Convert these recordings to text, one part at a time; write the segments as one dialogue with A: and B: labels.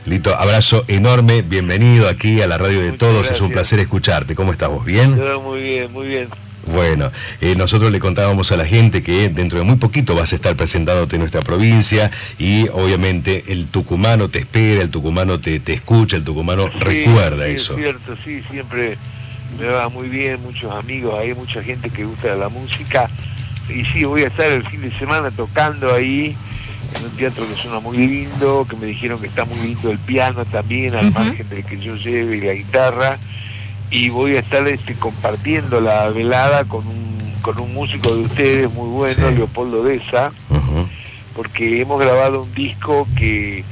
A: Lito, abrazo enorme, bienvenido aquí a la radio de
B: Muchas
A: todos,
B: gracias.
A: es un placer escucharte. ¿Cómo estás vos? ¿Bien?
B: Todo muy bien, muy bien.
A: Bueno, nosotros le contábamos a la gente que dentro de muy poquito vas a estar presentándote en nuestra provincia y obviamente el tucumano te espera, el tucumano te escucha, el tucumano recuerda
B: sí,
A: eso.
B: Es cierto, sí, siempre me va muy bien, muchos amigos, hay mucha gente que gusta de la música y sí, voy a estar el fin de semana tocando ahí en un teatro que suena muy lindo, que me dijeron que está muy lindo el piano también, al margen del que yo lleve y la guitarra, y voy a estar compartiendo la velada con un músico de ustedes muy bueno,
A: Sí.
B: Leopoldo Deza, porque hemos grabado un disco que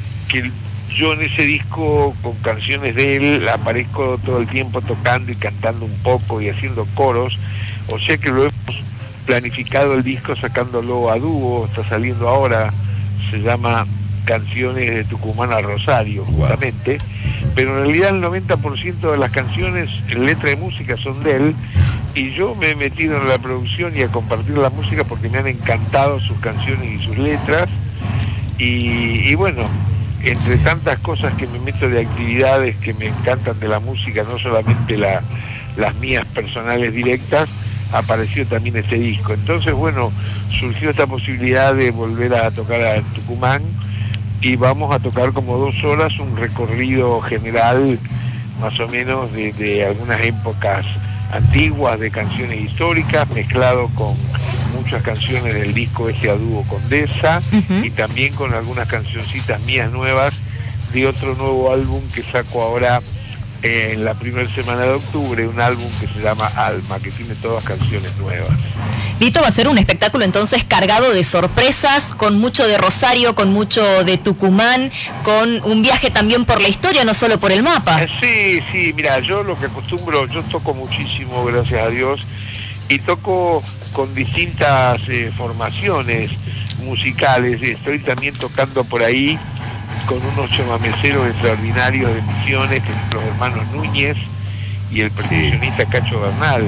B: yo en ese disco con canciones de él aparezco todo el tiempo tocando y cantando un poco y haciendo coros, o sea que lo hemos planificado el disco sacándolo a dúo, está saliendo ahora, se llama Canciones de Tucumán a Rosario, justamente, pero en realidad el 90% de las canciones, letra y música son de él, y yo me he metido en la producción y a compartir la música porque me han encantado sus canciones y sus letras, y bueno, entre tantas cosas que me meto de actividades que me encantan de la música, no solamente las mías personales directas, apareció también este disco. Entonces, bueno, surgió esta posibilidad de volver a tocar a Tucumán y vamos a tocar como 2 horas un recorrido general, más o menos, de algunas épocas antiguas, de canciones históricas, mezclado con muchas canciones del disco a dúo con Deza, y también con algunas cancioncitas mías nuevas de otro nuevo álbum que saco ahora en la primera semana de octubre, un álbum que se llama Alma, que tiene todas canciones nuevas.
C: Lito, va a ser un espectáculo entonces cargado de sorpresas, con mucho de Rosario, con mucho de Tucumán, con un viaje también por la historia, no solo por el mapa.
B: Sí, mira, yo lo que acostumbro, yo toco muchísimo, gracias a Dios, y toco con distintas formaciones musicales. Estoy también tocando por ahí con unos chamameceros extraordinarios de Misiones, que son los hermanos Núñez y el percusionista Cacho Bernal.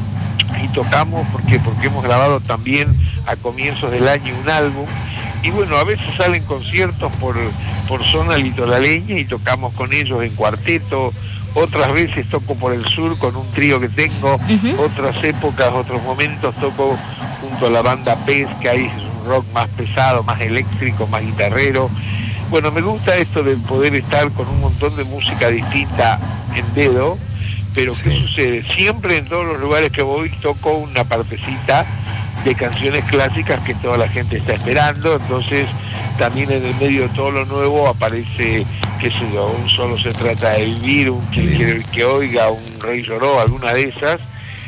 B: Y tocamos porque hemos grabado también a comienzos del año un álbum, y bueno, a veces salen conciertos por zona litoraleña y tocamos con ellos en cuarteto, otras veces toco por el sur con un trío que tengo, otras épocas, otros momentos toco junto a la banda Pez, que ahí es un rock más pesado, más eléctrico, más guitarrero. Bueno, me gusta esto de poder estar con un montón de música distinta en dedo, pero ¿qué sucede? Siempre en todos los lugares que voy toco una partecita de canciones clásicas que toda la gente está esperando, entonces también en el medio de todo lo nuevo aparece, qué sé yo, un Solo se trata de vivir, un Quien quiere que oiga, un Rey lloró, alguna de esas,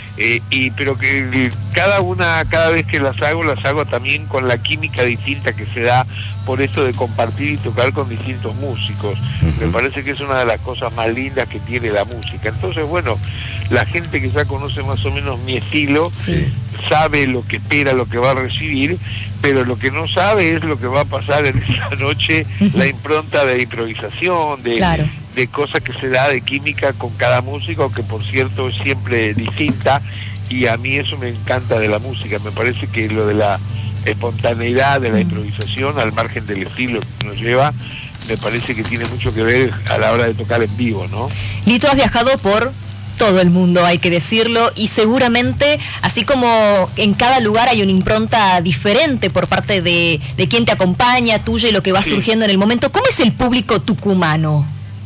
B: pero que cada vez que las hago también con la química distinta que se da por esto de compartir y tocar con distintos músicos. Me parece que es una de las cosas más lindas que tiene la música. Entonces, bueno, la gente que ya conoce más o menos mi estilo, sabe lo que espera, lo que va a recibir, pero lo que no sabe es lo que va a pasar en esa noche, la impronta de improvisación, de cosas que se da de química con cada músico, que por cierto es siempre distinta, y a mí eso me encanta de la música. Me parece que lo de la espontaneidad, de la improvisación, al margen del estilo que nos lleva, me parece que tiene mucho que ver a la hora de tocar en vivo, ¿no?
C: Lito, has viajado por todo el mundo, hay que decirlo, y seguramente, así como en cada lugar hay una impronta diferente por parte de quien te acompaña, tuya, y lo que va surgiendo en el momento, ¿cómo es el público tucumano?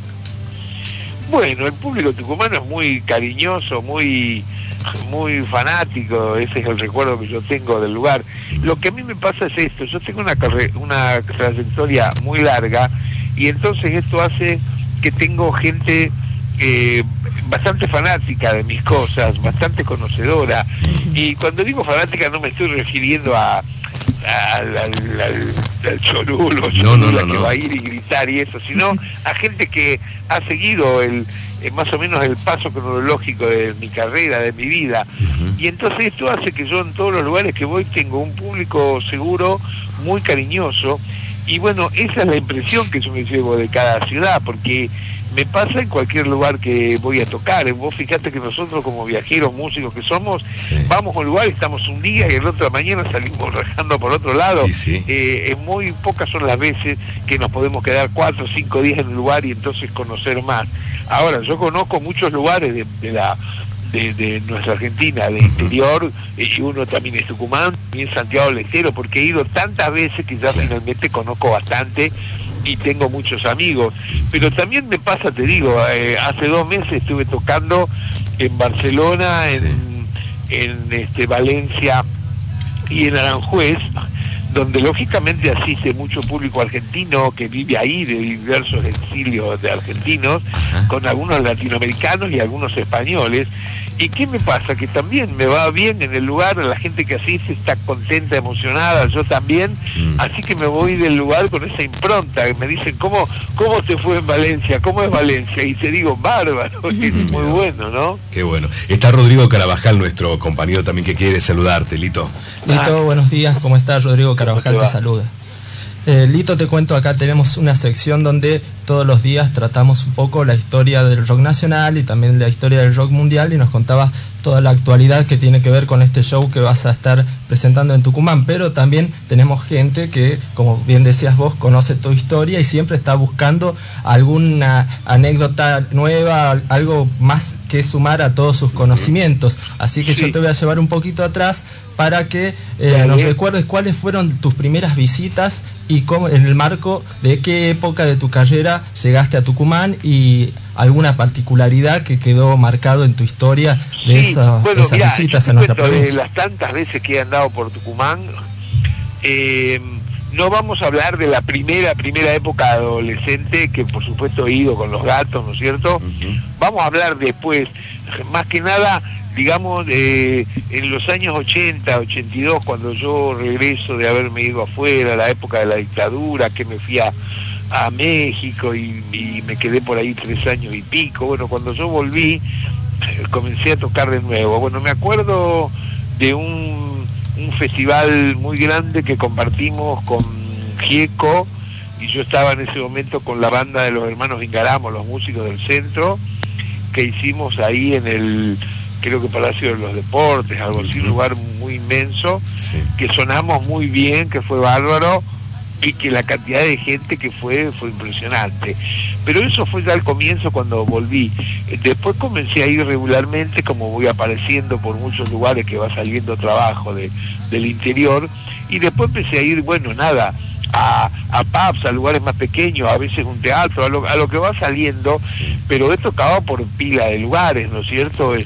B: Bueno, el público tucumano es muy cariñoso, muy fanático, ese es el recuerdo que yo tengo del lugar. Lo que a mí me pasa es esto, yo tengo una trayectoria muy larga, y entonces esto hace que tengo gente bastante fanática de mis cosas, bastante conocedora, y cuando digo fanática no me estoy refiriendo al cholulo, que va a ir y gritar y eso, sino a gente que ha seguido más o menos el paso cronológico de mi carrera, de mi vida, y entonces esto hace que yo en todos los lugares que voy tengo un público seguro, muy cariñoso, y bueno, esa es la impresión que yo me llevo de cada ciudad, porque me pasa en cualquier lugar que voy a tocar. Vos fijate que nosotros como viajeros, músicos que somos, vamos a un lugar, estamos un día y el otro mañana salimos rajando por otro lado. Muy pocas son las veces que nos podemos quedar 4 o 5 días en un lugar y entonces conocer más. Ahora, yo conozco muchos lugares de nuestra Argentina, de interior, y uno también es Tucumán, también Santiago del Estero, porque he ido tantas veces que ya finalmente conozco bastante y tengo muchos amigos. Pero también me pasa, te digo, hace 2 meses estuve tocando en Barcelona, en Valencia y en Aranjuez, donde lógicamente asiste mucho público argentino que vive ahí, de diversos exilios de argentinos, con algunos latinoamericanos y algunos españoles. ¿Y qué me pasa? Que también me va bien en el lugar, la gente que asiste está contenta, emocionada, yo también, así que me voy del lugar con esa impronta, me dicen, ¿cómo te fue en Valencia? ¿Cómo es Valencia? Y te digo, bárbaro, es muy bueno, ¿no?
A: Qué bueno. Está Rodrigo Carabajal, nuestro compañero también, que quiere saludarte, Lito.
D: Lito, buenos días, ¿cómo estás? Rodrigo Carabajal te saluda. Lito, te cuento, acá tenemos una sección donde todos los días tratamos un poco la historia del rock nacional y también la historia del rock mundial, y nos contabas toda la actualidad que tiene que ver con este show que vas a estar presentando en Tucumán. Pero también tenemos gente que, como bien decías vos, conoce tu historia y siempre está buscando alguna anécdota nueva, algo más que sumar a todos sus conocimientos. Así que yo te voy a llevar un poquito atrás para que nos recuerdes cuáles fueron tus primeras visitas y cómo, en el marco de qué época de tu carrera llegaste a Tucumán, y alguna particularidad que quedó marcado en tu historia de esas visitas a nuestra provincia.
B: De las tantas veces que he andado por Tucumán, no vamos a hablar de la primera época adolescente, que por supuesto he ido con los Gatos, ¿no es cierto? Vamos a hablar después, más que nada, digamos, en los años 80, 82, cuando yo regreso de haberme ido afuera, la época de la dictadura, que me fui a México y me quedé por ahí 3 años y pico. Bueno, cuando yo volví, comencé a tocar de nuevo. Bueno, me acuerdo de un festival muy grande que compartimos con Gieco, y yo estaba en ese momento con la banda de los hermanos Ingaramo, los músicos del centro, que hicimos ahí en el, creo que Palacio de los Deportes, algo así, un lugar muy inmenso, que sonamos muy bien, que fue bárbaro, y que la cantidad de gente que fue impresionante. Pero eso fue ya al comienzo, cuando volví. Después comencé a ir regularmente, como voy apareciendo por muchos lugares que va saliendo trabajo del interior, y después empecé a ir, bueno, nada, a pubs, a lugares más pequeños, a veces un teatro, a lo que va saliendo, pero he tocado por pila de lugares, ¿no es cierto?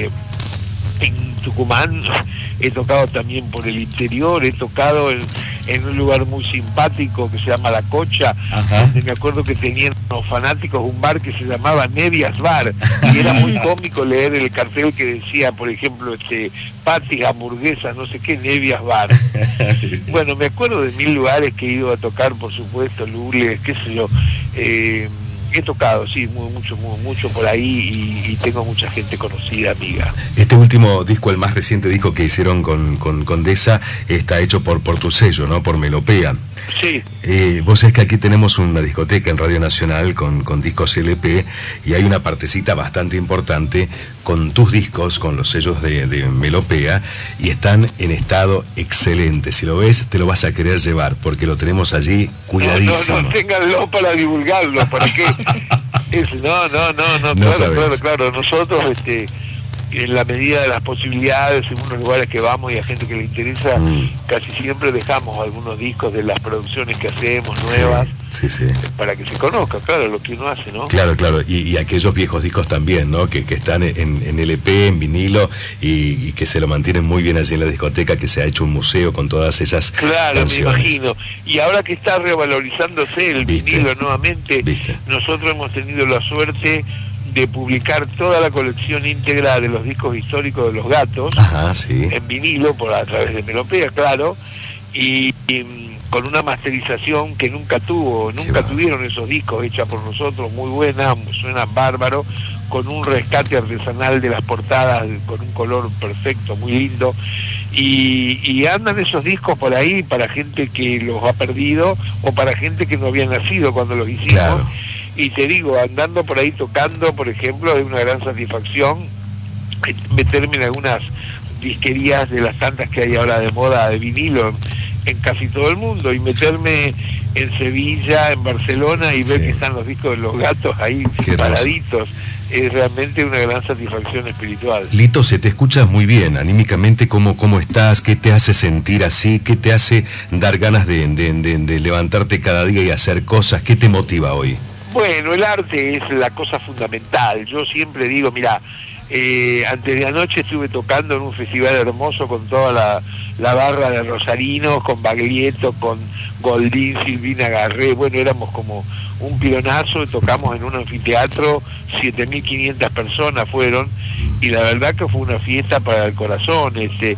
B: En Tucumán he tocado también por el interior, he tocado en un lugar muy simpático que se llama La Cocha, donde me acuerdo que tenían los fanáticos un bar que se llamaba Nevias Bar, y era muy cómico leer el cartel que decía, por ejemplo, patis, hamburguesas, no sé qué, Nevias Bar. Bueno, me acuerdo de 1000 lugares que he ido a tocar, por supuesto, Lules, qué sé yo. He tocado, sí, mucho por ahí, y tengo mucha gente conocida, amiga.
A: Este último disco, el más reciente disco que hicieron con Condesa, está hecho por tu sello, ¿no? Por Melopea.
B: Sí.
A: Vos sabés que aquí tenemos una discoteca en Radio Nacional con discos LP, y hay una partecita bastante importante con tus discos, con los sellos de Melopea, y están en estado excelente. Si lo ves, te lo vas a querer llevar, porque lo tenemos allí cuidadísimo.
B: No, ténganlo para divulgarlo, ¿para qué? Claro, nosotros, en la medida de las posibilidades, en unos lugares que vamos y a gente que le interesa, casi siempre dejamos algunos discos de las producciones que hacemos, nuevas, para que se conozca, claro, lo que uno hace, ¿no?
A: Claro, y aquellos viejos discos también, ¿no? Que están en LP, en vinilo, y que se lo mantienen muy bien allí en la discoteca, que se ha hecho un museo con todas esas canciones.
B: Me imagino. Y ahora que está revalorizándose el vinilo nuevamente, nosotros hemos tenido la suerte de publicar toda la colección íntegra de los discos históricos de los Gatos, en vinilo, a través de Melopea, claro, y con una masterización que nunca tuvieron esos discos, hecha por nosotros, muy buena, suena bárbaro, con un rescate artesanal de las portadas, con un color perfecto, muy lindo, y andan esos discos por ahí para gente que los ha perdido, o para gente que no había nacido cuando los hicimos. y te digo, andando por ahí tocando, por ejemplo, es una gran satisfacción meterme en algunas disquerías de las tantas que hay ahora de moda de vinilo en casi todo el mundo, y meterme en Sevilla, en Barcelona, y ver que están los discos de Los Gatos ahí paraditos. Es realmente una gran satisfacción espiritual.
A: Lito, se te escucha muy bien, anímicamente, ¿cómo estás? ¿Qué te hace sentir así? ¿Qué te hace dar ganas de levantarte cada día y hacer cosas? ¿Qué te motiva hoy?
B: Bueno, el arte es la cosa fundamental. Yo siempre digo, mira, antes de anoche estuve tocando en un festival hermoso con toda la barra de rosarinos, con Baglietto, con Goldín, Silvina Garré, bueno, éramos como un pilonazo, tocamos en un anfiteatro, 7.500 personas fueron, y la verdad que fue una fiesta para el corazón,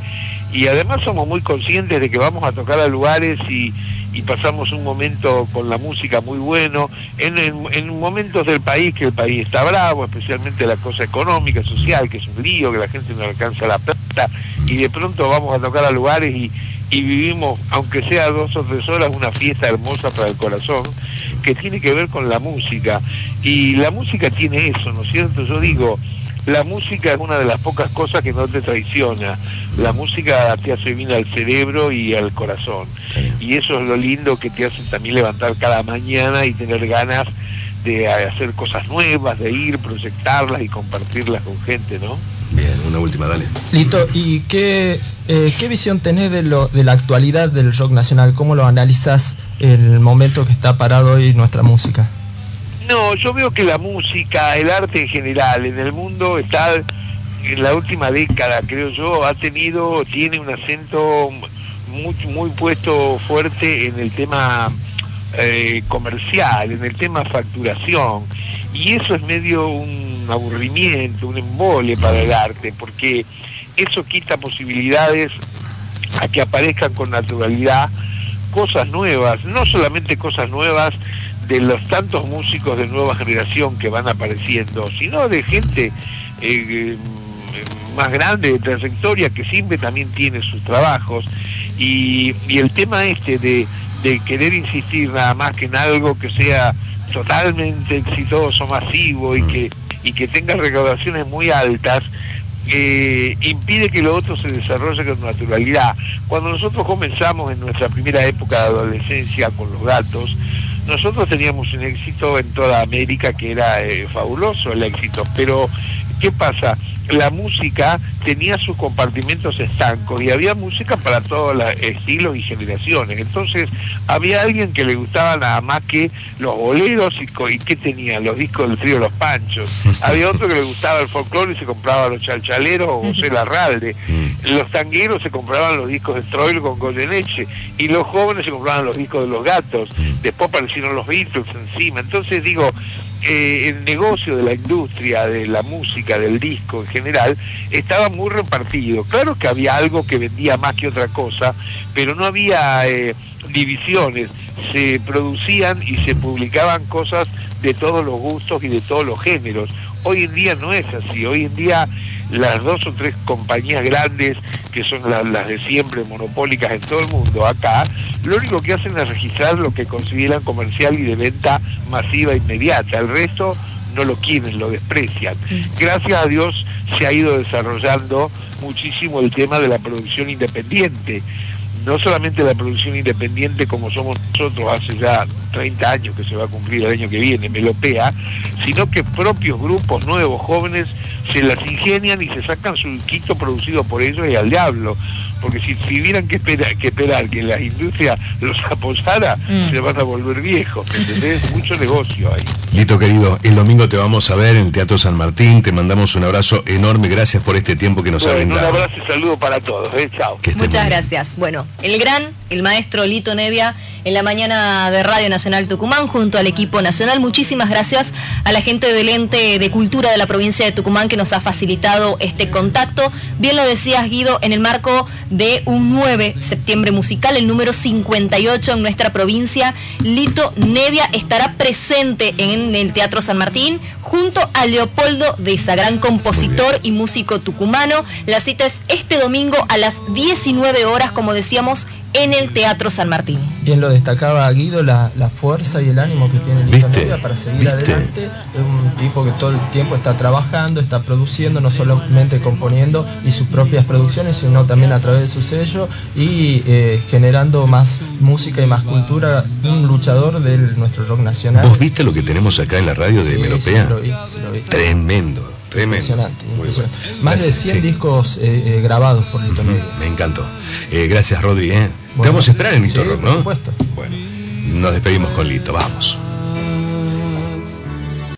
B: y además somos muy conscientes de que vamos a tocar a lugares y pasamos un momento con la música muy bueno, en momentos del país que el país está bravo, especialmente la cosa económica, social, que es un lío, que la gente no alcanza la plata, y de pronto vamos a tocar a lugares y vivimos, aunque sea 2 o 3 horas, una fiesta hermosa para el corazón, que tiene que ver con la música, y la música tiene eso, ¿no es cierto? Yo digo, la música es una de las pocas cosas que no te traiciona. La música te hace bien al cerebro y al corazón. Y eso es lo lindo que te hace también levantar cada mañana y tener ganas de hacer cosas nuevas, de ir, proyectarlas y compartirlas con gente, ¿no?
A: Bien, una última, dale.
D: Lito, ¿y qué visión tenés de la actualidad del rock nacional? ¿Cómo lo analizás en el momento que está parado hoy nuestra música?
B: No, yo veo que la música, el arte en general, en el mundo está, en la última década, creo yo, tiene un acento muy puesto fuerte en el tema comercial, en el tema facturación, y eso es medio un aburrimiento, un embole para el arte, porque eso quita posibilidades a que aparezcan con naturalidad cosas nuevas, no solamente cosas nuevas de los tantos músicos de nueva generación que van apareciendo, sino de gente más grande, de trayectoria, que siempre también tiene sus trabajos, y el tema de querer insistir nada más que en algo que sea totalmente exitoso, masivo, y que tenga recaudaciones muy altas, impide que lo otro se desarrolle con naturalidad. Cuando nosotros comenzamos en nuestra primera época de adolescencia con Los Gatos, nosotros teníamos un éxito en toda América que era fabuloso el éxito, pero ¿qué pasa? La música tenía sus compartimentos estancos y había música para todos los estilos y generaciones. Entonces había alguien que le gustaba nada más que los boleros y ¿qué tenían? Los discos del trío Los Panchos. Había otro que le gustaba el folclore y se compraba los chalchaleros o José Larralde. Los tangueros se compraban los discos de Troilo con Goyeneche, y los jóvenes se compraban los discos de Los Gatos. Después aparecieron los Beatles encima. Entonces digo, el negocio de la industria, de la música, del disco en general, estaba muy repartido. Claro que había algo que vendía más que otra cosa, pero no había divisiones. Se producían y se publicaban cosas de todos los gustos y de todos los géneros. Hoy en día no es así. Hoy en día las 2 o 3 compañías grandes, que son las de siempre, monopólicas en todo el mundo, acá, lo único que hacen es registrar lo que consideran comercial y de venta masiva inmediata. El resto no lo quieren, lo desprecian. Gracias a Dios se ha ido desarrollando muchísimo el tema de la producción independiente. No solamente la producción independiente como somos nosotros hace ya 30 años, que se va a cumplir el año que viene, Melopea, sino que propios grupos nuevos, jóvenes, se las ingenian y se sacan su disquito producido por ellos y al diablo. Porque si tuvieran que esperar que la industria los apoyara, se van a volver viejos, ¿entendés? Mucho negocio ahí.
A: Lito querido, el domingo te vamos a ver en el Teatro San Martín, te mandamos un abrazo enorme, gracias por este tiempo que nos ha brindado.
B: Un abrazo y saludo para todos, chao.
C: Muchas gracias. Bueno, el maestro Lito Nevia en la mañana de Radio Nacional Tucumán junto al equipo nacional. Muchísimas gracias a la gente del ente de cultura de la provincia de Tucumán que nos ha facilitado este contacto. Bien lo decías, Guido, en el marco de un 9 septiembre musical, el número 58 en nuestra provincia, Lito Nevia estará presente en el Teatro San Martín junto a Leopoldo de Esa, gran compositor y músico tucumano. La cita es este domingo a las 19 horas, como decíamos, en el Teatro San Martín.
D: Bien lo destacaba Guido, la fuerza y el ánimo que tiene Lito Nevia para seguir adelante. Es un tipo que todo el tiempo está trabajando, está produciendo, no solamente componiendo y sus propias producciones, sino también a través de su sello y generando más música y más cultura. Un luchador de nuestro rock nacional.
A: ¿Vos viste lo que tenemos acá en la radio de Melopea?
D: Sí, lo vi.
A: Tremendo.
D: Impresionante.
A: Muy bueno.
D: Más de 100 discos grabados por Lito Nevia.
A: Me encantó. Gracias, Rodri. Te vamos a esperar en Mr. Rock, ¿no?
D: Por supuesto.
A: Bueno, nos despedimos con Lito. Vamos.